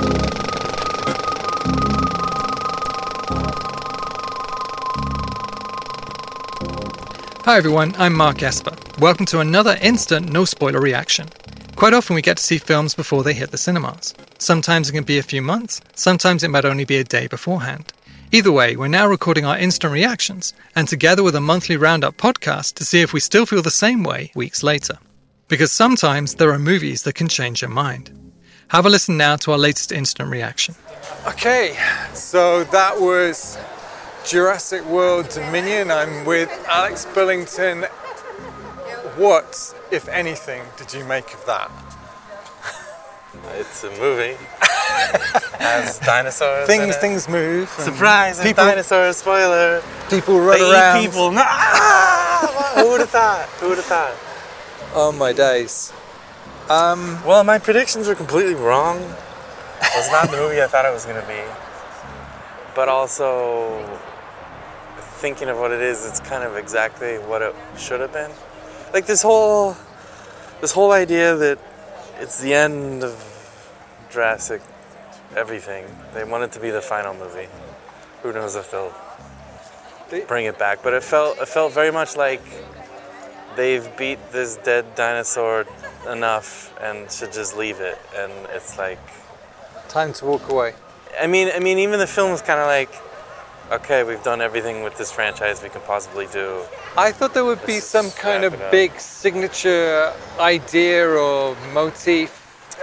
Hi everyone, I'm Mark Esper. Welcome to another instant no-spoiler reaction. Quite often we get to see films before they hit the cinemas. Sometimes it can be a few months, sometimes it might only be a day beforehand. Either way, we're now recording our instant reactions, and together with a monthly roundup podcast to see if we still feel the same way weeks later. Because sometimes there are movies that can change your mind. Have a listen now to our latest instant reaction. Okay, so that was Jurassic World Dominion. I'm with Alex Billington. What, if anything, did you make of that? It's a movie. Has dinosaurs. Things move. Surprise! Dinosaurs. Spoiler. People run around. Eat people. Who would have thought? Who would have thought? Oh my days. Well, my predictions were completely wrong. It's not the movie I thought it was going to be. But also, thinking of what it is, it's kind of exactly what it should have been. Like this whole idea that it's the end of Jurassic everything. They want it to be the final movie. Who knows if they'll bring it back? But it felt very much like they've beat this dead dinosaur enough and should just leave it. And it's like time to walk away. I mean, even the film was kind of like, okay, we've done everything with this franchise we can possibly do. I thought there would be some kind of big signature idea or motif.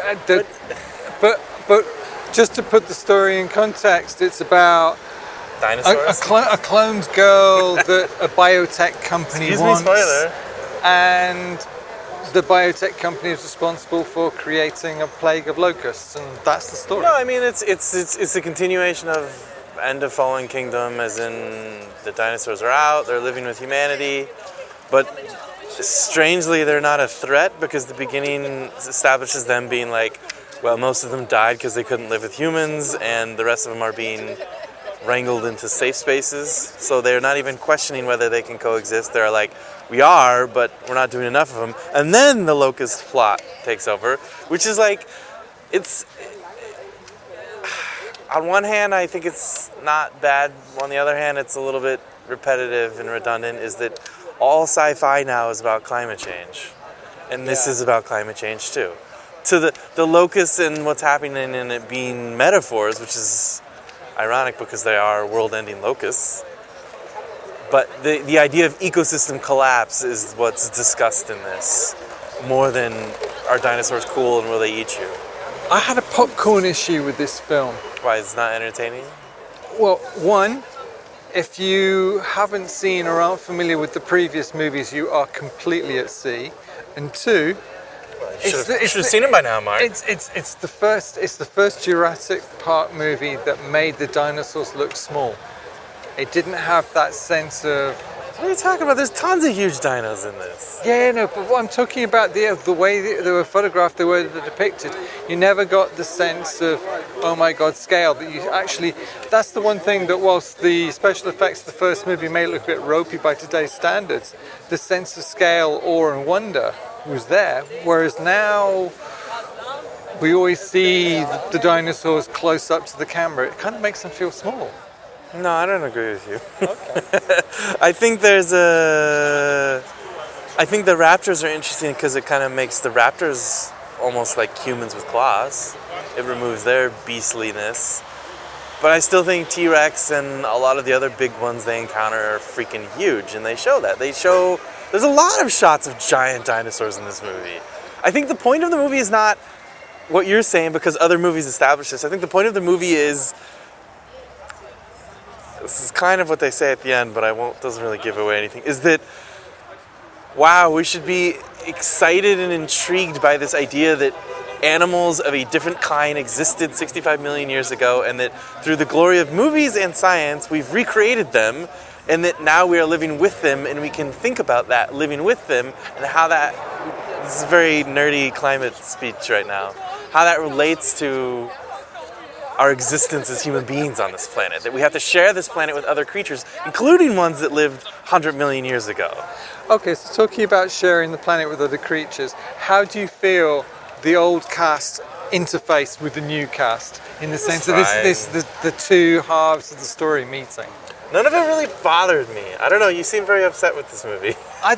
But just to put the story in context, it's about dinosaurs? a cloned girl that a biotech company wants. Excuse me, spoiler. And the biotech company is responsible for creating a plague of locusts, and that's the story. No, I mean it's a continuation of End of Fallen Kingdom, as in the dinosaurs are out, they're living with humanity, but strangely they're not a threat because the beginning establishes them being like, well, most of them died because they couldn't live with humans, and the rest of them are being wrangled into safe spaces, so they're not even questioning whether they can coexist. They're like, we are, but we're not doing enough of them. And then the locust plot takes over, which is like, it's... On one hand, I think it's not bad. On the other hand, it's a little bit repetitive and redundant, is that all sci-fi now is about climate change. And this is about climate change too. To the locusts and what's happening in it being metaphors, which is ironic because they are world-ending locusts. But the idea of ecosystem collapse is what's discussed in this, more than are dinosaurs cool and will they eat you? I had a popcorn issue with this film. Why, it's not entertaining? Well, one, if you haven't seen or aren't familiar with the previous movies, you are completely at sea. And two, you should have seen it by now, Mark. It's the first Jurassic Park movie that made the dinosaurs look small. It didn't have that sense of... What are you talking about? There's tons of huge dinos in this. Yeah, no, but what I'm talking about, the way they were photographed, the way they're depicted, you never got the sense of, oh my god, scale. That you actually, that's the one thing that whilst the special effects of the first movie may look a bit ropey by today's standards, the sense of scale, awe and wonder was there. Whereas now, we always see the dinosaurs close up to the camera. It kind of makes them feel small. No, I don't agree with you. Okay. I think the raptors are interesting because it kind of makes the raptors almost like humans with claws. It removes their beastliness. But I still think T-Rex and a lot of the other big ones they encounter are freaking huge, and they show that. There's a lot of shots of giant dinosaurs in this movie. I think the point of the movie is not what you're saying because other movies establish this. I think the point of the movie is... This is kind of what they say at the end, but doesn't really give away anything, is that, wow, we should be excited and intrigued by this idea that animals of a different kind existed 65 million years ago, and that through the glory of movies and science, we've recreated them, and that now we are living with them, and we can think about that, living with them, and how that, this is a very nerdy climate speech right now, how that relates to our existence as human beings on this planet, that we have to share this planet with other creatures, including ones that lived 100 million years ago. Okay, so talking about sharing the planet with other creatures, how do you feel the old cast interface with the new cast in the sense fine. that this the two halves of the story meeting. None of it really bothered me. I don't know. You seem very upset with this movie. I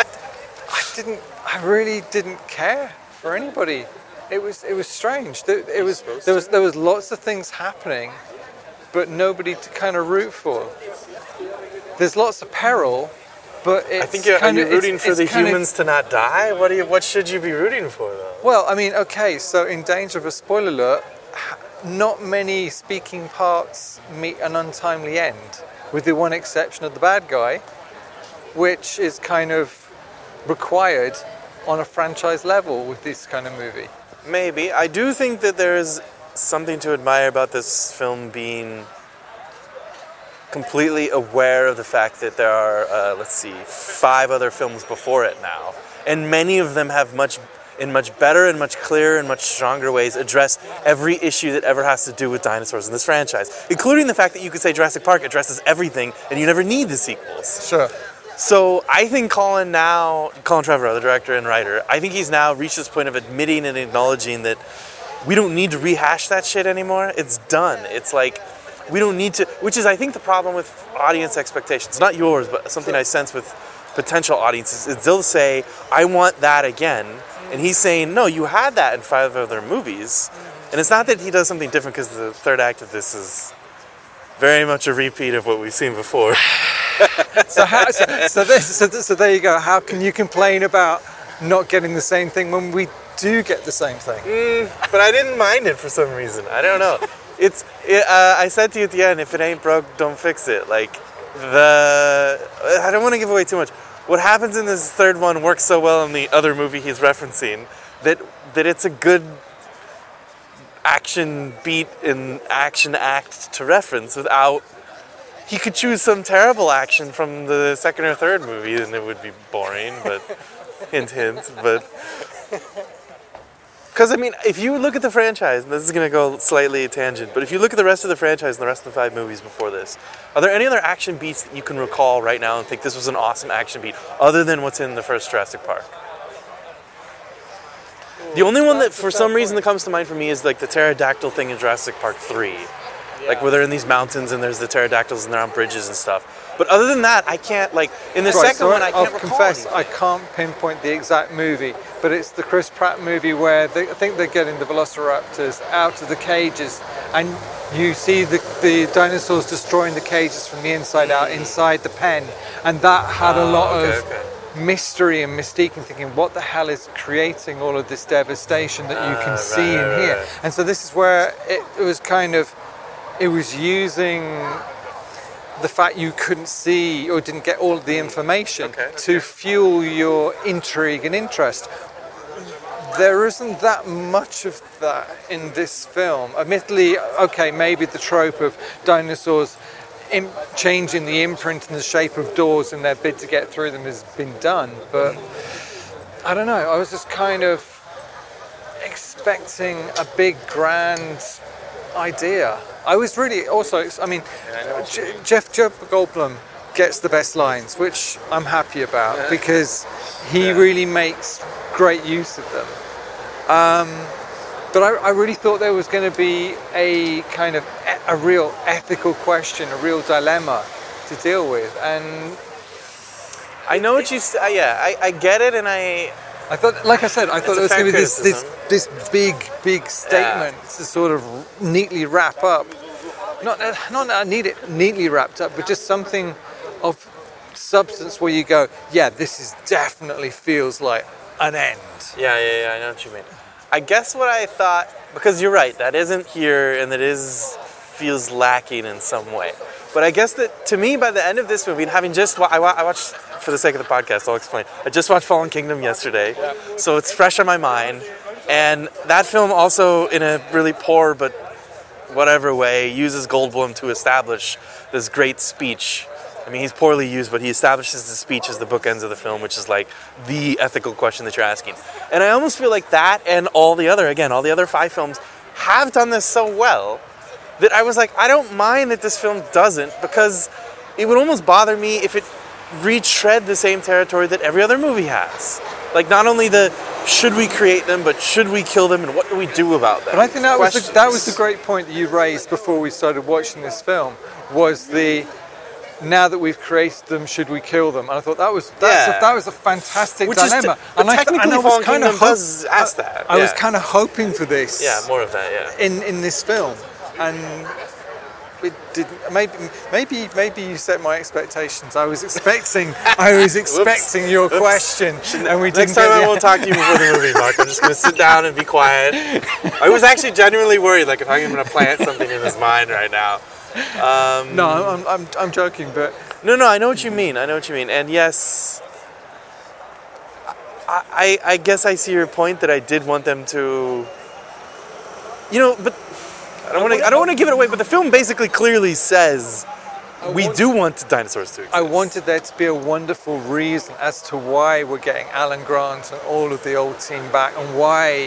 really didn't care for anybody. It was strange. There was lots of things happening, but nobody to kind of root for. There's lots of peril, but it's I think are you rooting for the humans to not die? What should you be rooting for, though? Well, I mean, okay, so in danger of a spoiler alert, not many speaking parts meet an untimely end, with the one exception of the bad guy, which is kind of required on a franchise level with this kind of movie. Maybe. I do think that there's something to admire about this film being completely aware of the fact that there are, 5 other films before it now. And many of them have much better and much clearer and much stronger ways address every issue that ever has to do with dinosaurs in this franchise. Including the fact that you could say Jurassic Park addresses everything and you never need the sequels. Sure. So I think Colin Trevorrow, the director and writer, I think he's now reached this point of admitting and acknowledging that we don't need to rehash that shit anymore. It's done. It's like, we don't need to, which is I think the problem with audience expectations. Not yours, but something I sense with potential audiences is they'll say, I want that again. And he's saying, no, you had that in 5 other movies. And it's not that he does something different because the third act of this is very much a repeat of what we've seen before. So there you go. How can you complain about not getting the same thing when we do get the same thing? But I didn't mind it for some reason. I don't know. I said to you at the end, if it ain't broke, don't fix it. Like, I don't want to give away too much. What happens in this third one works so well in the other movie he's referencing that it's a good action beat and action act to reference without... He could choose some terrible action from the second or third movie and it would be boring, but hint, hint, but... Because, I mean, if you look at the franchise, and this is going to go slightly tangent, but if you look at the rest of the franchise and the rest of the 5 movies before this, are there any other action beats that you can recall right now and think this was an awesome action beat, other than what's in the first Jurassic Park? The only one that, for some reason, that comes to mind for me is, like, the pterodactyl thing in Jurassic Park 3. Like, where they're in these mountains and there's the pterodactyls and they're on bridges and stuff. But other than that, I can't, like, in the second one, I can't recall confess, anything. I can't pinpoint the exact movie, but it's the Chris Pratt movie where I think they're getting the velociraptors out of the cages, and you see the dinosaurs destroying the cages from the inside out, inside the pen, and that had a lot of mystery and mystique and thinking, what the hell is creating all of this devastation that you can see in here? Right. And so this is where it was kind of, it was using the fact you couldn't see or didn't get all of the information to fuel your intrigue and interest. There isn't that much of that in this film. Admittedly, okay, maybe the trope of dinosaurs changing the imprint and the shape of doors in their bid to get through them has been done, but I don't know, I was just kind of expecting a big grand idea. I was really also, I mean, Jeff Goldblum gets the best lines, which I'm happy about because he really makes great use of them. But I really thought there was going to be a kind of a real ethical question, a real dilemma to deal with, and I know what you say. I get it, and I thought, like I said, I thought it was going to be this big statement to sort of neatly wrap up. Not that I need it neatly wrapped up, but just something of substance where you go, yeah, this is definitely feels like an end. Yeah, I know what you mean. I guess what I thought, because you're right, that isn't here, and feels lacking in some way. But I guess that, to me, by the end of this movie, and having just, I watched, for the sake of the podcast, I'll explain. I just watched Fallen Kingdom yesterday, so it's fresh on my mind. And that film also, in a really poor but whatever way, uses Goldblum to establish this great speech. I mean, he's poorly used, but he establishes the speech as the bookends of the film, which is like the ethical question that you're asking. And I almost feel like that and all the other 5 films have done this so well that I was like, I don't mind that this film doesn't, because it would almost bother me if it retread the same territory that every other movie has. Like, not only the should we create them, but should we kill them, and what do we do about them? But I think that was the great point that you raised before we started watching this film, was the now that we've created them, should we kill them? And I thought that was a fantastic dilemma. Technically, Fallen Kingdom does ask that. I was kind of hoping for this. Yeah, more of that. Yeah. In this film, and it didn't. Maybe you set my expectations. I was expecting your question, and we didn't. Next time I won't talk to you before the movie, Mark. I'm just going to sit down and be quiet. I was actually genuinely worried, like if I'm going to plant something in his mind right now. No, I'm joking, but no, I know what you mean. And yes, I guess I see your point that I did want them to, but I don't want to give it away. But the film basically clearly says we do want dinosaurs to exist. I wanted there to be a wonderful reason as to why we're getting Alan Grant and all of the old team back, and why.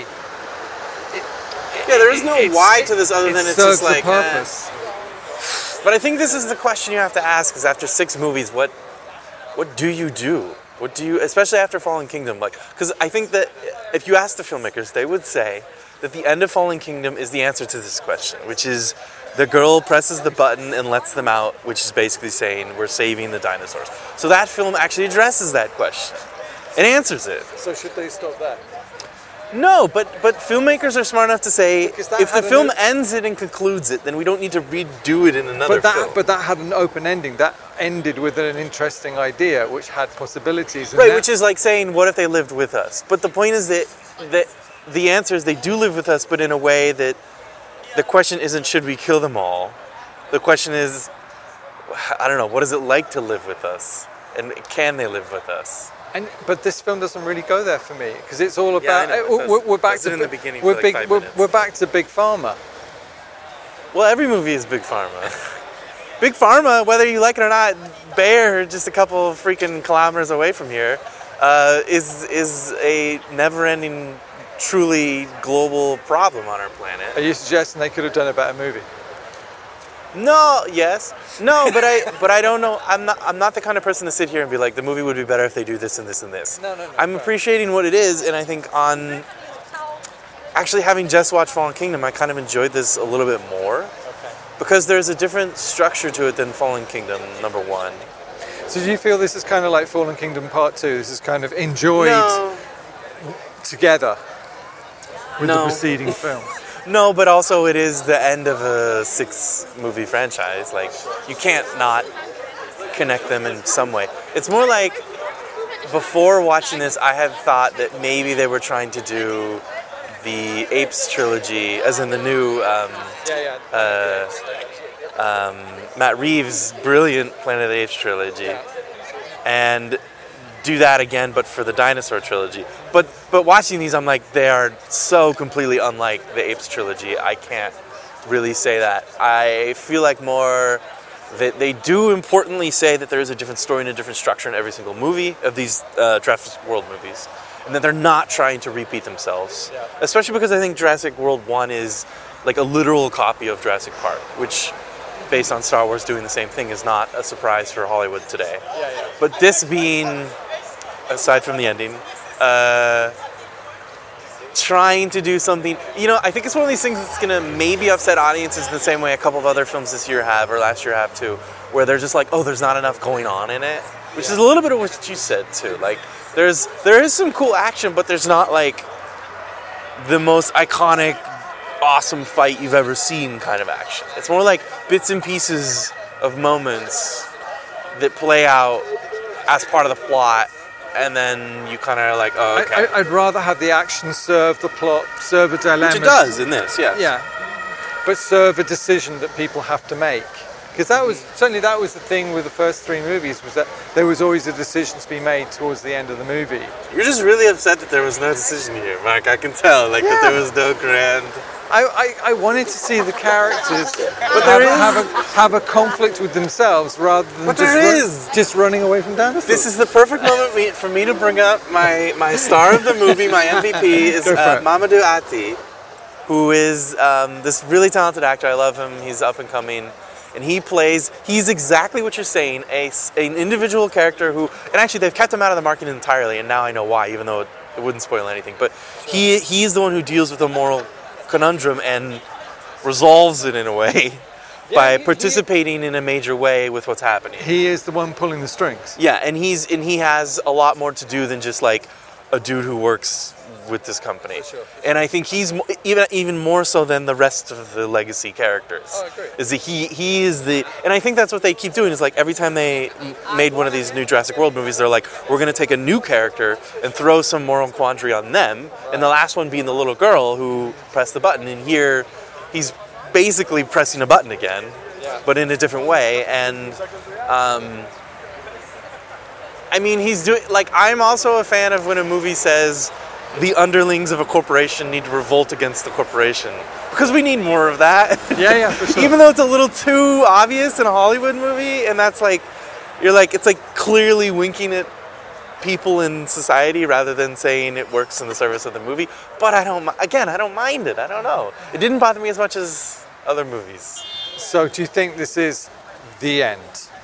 There is no why to this other than it's just like purpose. But I think this is the question you have to ask: is after 6 movies, what do you do? What do you, especially after Fallen Kingdom? Because I think that if you ask the filmmakers, they would say that the end of Fallen Kingdom is the answer to this question, which is the girl presses the button and lets them out, which is basically saying we're saving the dinosaurs. So that film actually addresses that question and answers it. So should they stop that? No, but filmmakers are smart enough to say if the film ends it and concludes it, then we don't need to redo it in another film. But that had an open ending. That ended with an interesting idea, which had possibilities. Right, which is like saying, what if they lived with us? But the point is that the answer is they do live with us, but in a way that the question isn't should we kill them all. The question is, I don't know, what is it like to live with us? And can they live with us? But this film doesn't really go there for me, because it's all about. We're back to in the beginning. We're back to Big Pharma. Well, every movie is Big Pharma. Big Pharma, whether you like it or not, Bayer, just a couple of freaking kilometers away from here, is a never-ending, truly global problem on our planet. Are you suggesting they could have done a better movie? No, yes. No, but I don't know. I'm not the kind of person to sit here and be like, the movie would be better if they do this and this and this. No. I'm appreciating what it is, and I think on actually having just watched Fallen Kingdom, I kind of enjoyed this a little bit more. Okay. Because there's a different structure to it than Fallen Kingdom, number one. So do you feel this is kind of like Fallen Kingdom Part 2? This is kind of enjoyed together with the preceding film? No, but also it is the end of a 6-movie franchise. Like, you can't not connect them in some way. It's more like, before watching this, I had thought that maybe they were trying to do the Apes trilogy, as in the new Matt Reeves' brilliant Planet of the Apes trilogy, and do that again, but for the dinosaur trilogy. But watching these, I'm like, they are so completely unlike the Apes trilogy. I can't really say that. I feel like more that they do importantly say that there is a different story and a different structure in every single movie of these Jurassic World movies, and that they're not trying to repeat themselves. Yeah. Especially because I think Jurassic World 1 is like a literal copy of Jurassic Park, which, based on Star Wars doing the same thing, is not a surprise for Hollywood today. Yeah. But this being, aside from the ending, trying to do something, I think it's one of these things that's going to maybe upset audiences the same way a couple of other films this year have, or last year have too, where they're just like, oh, there's not enough going on in it, which is a little bit of what you said too. Like, there is some cool action, but there's not like the most iconic, awesome fight you've ever seen kind of action. It's more like bits and pieces of moments that play out as part of the plot, and then you kind of are like, oh, okay. I'd rather have the action serve the plot, serve a dilemma. Which it does in this, yes. Yeah, but serve a decision that people have to make. Because that was the thing with the first 3 movies, was that there was always a decision to be made towards the end of the movie. You're just really upset that there was no decision here, Mark. I can tell, that there was no grand... I wanted to see the characters have a conflict with themselves rather than just running away from dinosaurs. This is the perfect moment for me to bring up my star of the movie, my MVP, is Mamoudou Athie, who is this really talented actor. I love him. He's up and coming. And he's exactly what you're saying, an individual character who, and actually they've kept him out of the market entirely, and now I know why, even though it wouldn't spoil anything. But he's the one who deals with the moral conundrum and resolves it in a way by participating in a major way with what's happening. He is the one pulling the strings. Yeah, and he has a lot more to do than just like a dude who works with this company. For sure. And I think he's even more so than the rest of the legacy characters. Oh, I agree. Is that he is the, and I think that's what they keep doing, is like every time they made one of these new Jurassic World movies, they're like, we're going to take a new character and throw some moral quandary on them, and the last one being the little girl who pressed the button, and here he's basically pressing a button again, but in a different way. And I mean, he's doing, like, I'm also a fan of when a movie says the underlings of a corporation need to revolt against the corporation, because we need more of that. Yeah, for sure. Even though it's a little too obvious in a Hollywood movie, and that's like, you're like, it's like clearly winking at people in society rather than saying it works in the service of the movie. But I don't mind it. I don't know. It didn't bother me as much as other movies. So do you think this is the end?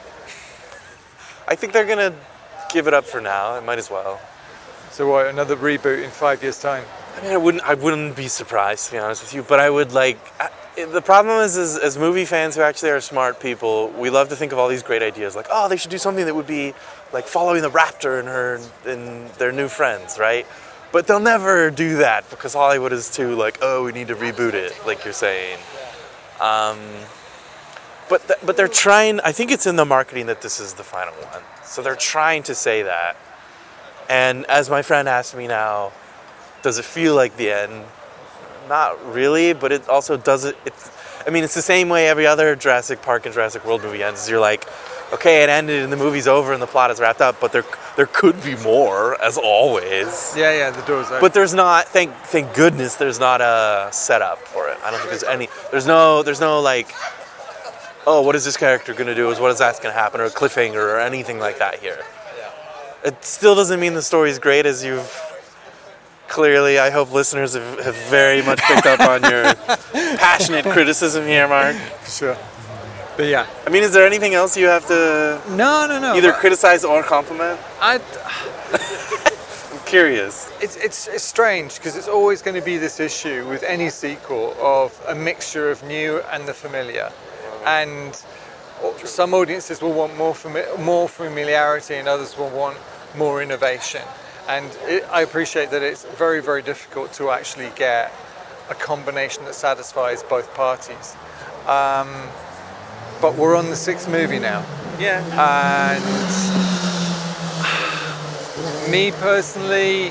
I think they're gonna give it up for now. It might as well. So what, another reboot in 5 years' time? I mean, I wouldn't be surprised, to be honest with you. But I would like. The problem is, as movie fans who actually are smart people, we love to think of all these great ideas, like, oh, they should do something that would be like following the raptor and their new friends, right? But they'll never do that because Hollywood is too like, oh, we need to reboot it, like you're saying. But they're trying. I think it's in the marketing that this is the final one, so they're trying to say that. And as my friend asked me now, does it feel like the end? Not really, but it also doesn't. I mean, it's the same way every other Jurassic Park and Jurassic World movie ends. You're like, okay, it ended and the movie's over and the plot is wrapped up, but there could be more, as always. Yeah, the door's open. But there's not. Thank goodness, there's not a setup for it. I don't think there's any. There's no like, oh, what is this character gonna do? What is that gonna happen? Or a cliffhanger or anything like that here. It still doesn't mean the story's great, as you've clearly, I hope listeners have very much picked up on your passionate criticism here, Mark. Sure. But yeah. I mean, is there anything else you have to No. either criticize or compliment? I'm curious. It's strange because it's always going to be this issue with any sequel of a mixture of new and the familiar. And some audiences will want more familiarity and others will want more innovation. And I appreciate that it's very, very difficult to actually get a combination that satisfies both parties. But we're on the 6th movie now. Yeah. And me personally,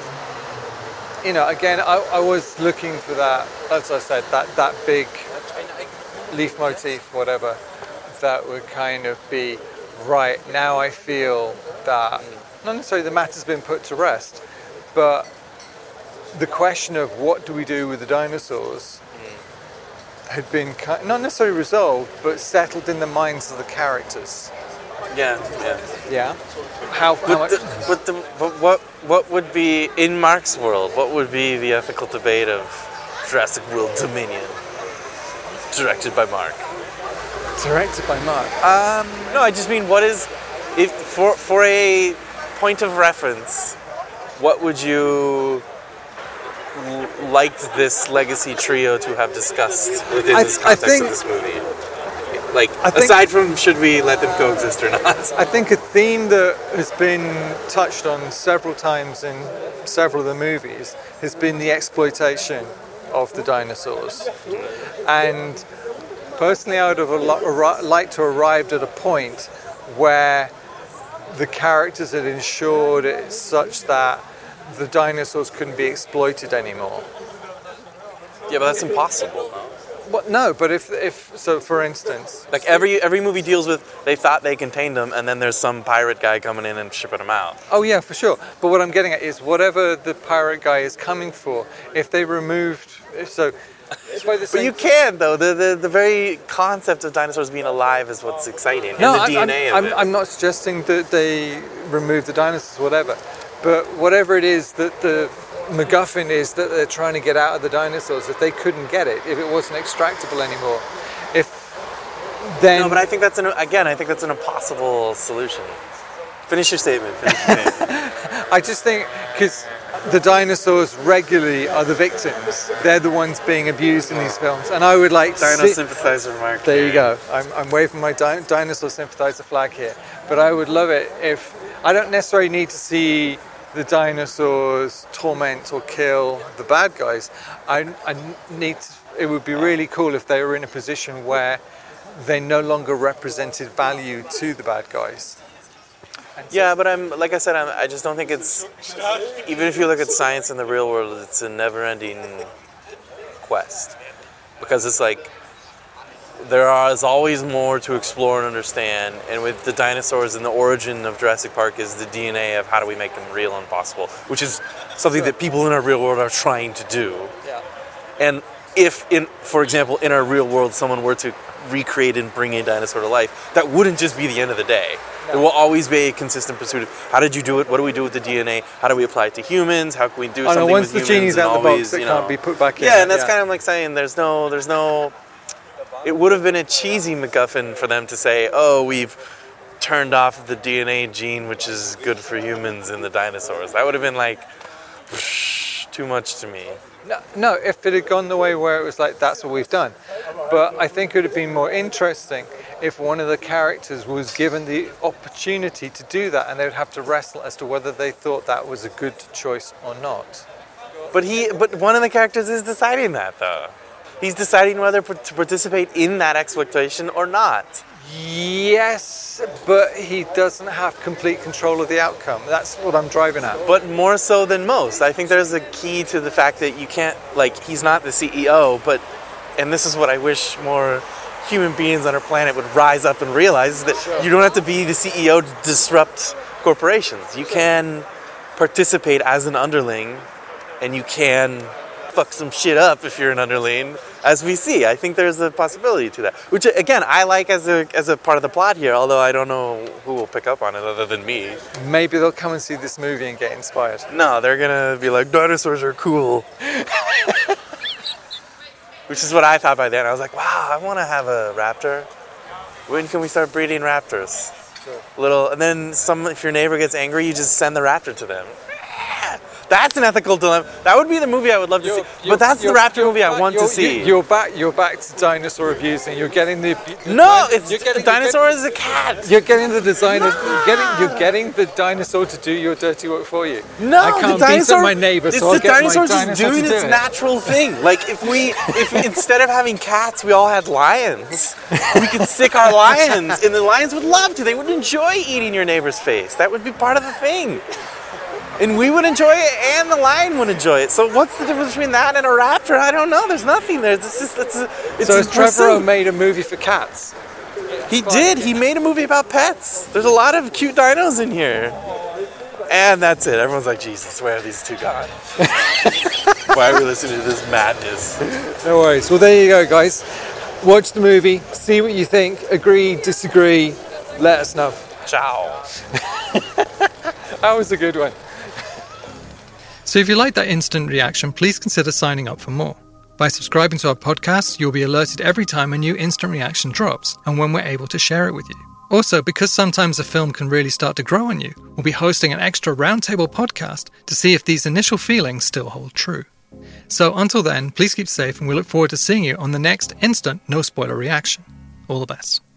again, I was looking for that, as I said, that big leaf motif, whatever, that would kind of be, right, now I feel that not necessarily the matter's been put to rest, but the question of what do we do with the dinosaurs had been not necessarily resolved, but settled in the minds of the characters. Yeah. Yeah. How much? But what would be, in Mark's world, what would be the ethical debate of Jurassic World Dominion, directed by Mark? Directed by Mark. No, I just mean, what is, if for a point of reference, what would you like this legacy trio to have discussed within this context of this movie? Like, aside from should we let them coexist or not? I think a theme that has been touched on several times in several of the movies has been the exploitation of the dinosaurs. And personally, I would have liked to arrive at a point where the characters had ensured it such that the dinosaurs couldn't be exploited anymore. Yeah, but that's impossible. Well, no, but if so, for instance, like every movie deals with, they thought they contained them, and then there's some pirate guy coming in and shipping them out. Oh yeah, for sure. But what I'm getting at is whatever the pirate guy is coming for, if they removed, But you can, though. The very concept of dinosaurs being alive is what's exciting. No, and the DNA of it. I'm not suggesting that they remove the dinosaurs, whatever. But whatever it is that the MacGuffin is that they're trying to get out of the dinosaurs, if they couldn't get it, if it wasn't extractable anymore, then... No, but I think that's an impossible solution. Finish your statement. I just think, because the dinosaurs regularly are the victims. They're the ones being abused in these films. And I would like Dino sympathizer mark. There you go. I'm waving my dinosaur sympathizer flag here. But I would love it if... I don't necessarily need to see the dinosaurs torment or kill the bad guys. It would be really cool if they were in a position where they no longer represented value to the bad guys. Yeah, but I just don't think it's, even if you look at science in the real world, it's a never-ending quest. Because it's like, is always more to explore and understand, and with the dinosaurs and the origin of Jurassic Park is the DNA of how do we make them real and possible, which is something that people in our real world are trying to do. Yeah. And if, for example, in our real world, someone were to recreate and bring a dinosaur to life, that wouldn't just be the end of the day. No. There will always be a consistent pursuit of how did you do it? What do we do with the DNA? How do we apply it to humans? How can we do something with humans? Once the genie's out of the box, it can't be put back in. Yeah, and that's kind of like saying there's no. It would have been a cheesy MacGuffin for them to say, "Oh, we've turned off the DNA gene, which is good for humans in the dinosaurs." That would have been like too much to me. No, if it had gone the way where it was like, that's what we've done. But I think it would have been more interesting if one of the characters was given the opportunity to do that, and they would have to wrestle as to whether they thought that was a good choice or not. But one of the characters is deciding that, though. He's deciding whether to participate in that exploitation or not. Yes, but he doesn't have complete control of the outcome. That's what I'm driving at. But more so than most. I think there's a key to the fact that you can't, he's not the CEO, and this is what I wish more human beings on our planet would rise up and realize, that you don't have to be the CEO to disrupt corporations. You can participate as an underling, and you can fuck some shit up if you're an underling, as we see. I think there's a possibility to that, which again I like as a part of the plot here, although I don't know who will pick up on it other than me. Maybe they'll come and see this movie and get inspired. No, they're gonna be like, dinosaurs are cool. Which is what I thought by then. I was like, wow, I want to have a raptor. When can we start breeding raptors? Sure. And then if your neighbor gets angry, you just send the raptor to them. That's an ethical dilemma. That would be the movie I would love to see. But that's the raptor movie I want to see. You're back to dinosaur abuse, and you're getting the... the dinosaur is a cat. You're getting the designer... You're getting the dinosaur to do your dirty work for you. No, I can't the dinosaur... beat up my neighbor, so I'll get my dinosaur just doing its natural thing. Like, if instead of having cats, we all had lions, we could stick our lions, and the lions would love to. They would enjoy eating your neighbor's face. That would be part of the thing. And we would enjoy it, and the lion would enjoy it. So what's the difference between that and a raptor? I don't know. There's nothing there. So has Trevorrow made a movie for cats? He did. He made a movie about pets. There's a lot of cute dinos in here. And that's it. Everyone's like, Jesus, where are these two gone? Why are we listening to this madness? No worries. Well, there you go, guys. Watch the movie. See what you think. Agree, disagree. Let us know. Ciao. That was a good one. So if you like that instant reaction, please consider signing up for more. By subscribing to our podcast, you'll be alerted every time a new instant reaction drops and when we're able to share it with you. Also, because sometimes a film can really start to grow on you, we'll be hosting an extra roundtable podcast to see if these initial feelings still hold true. So until then, please keep safe, and we look forward to seeing you on the next instant no spoiler reaction. All the best.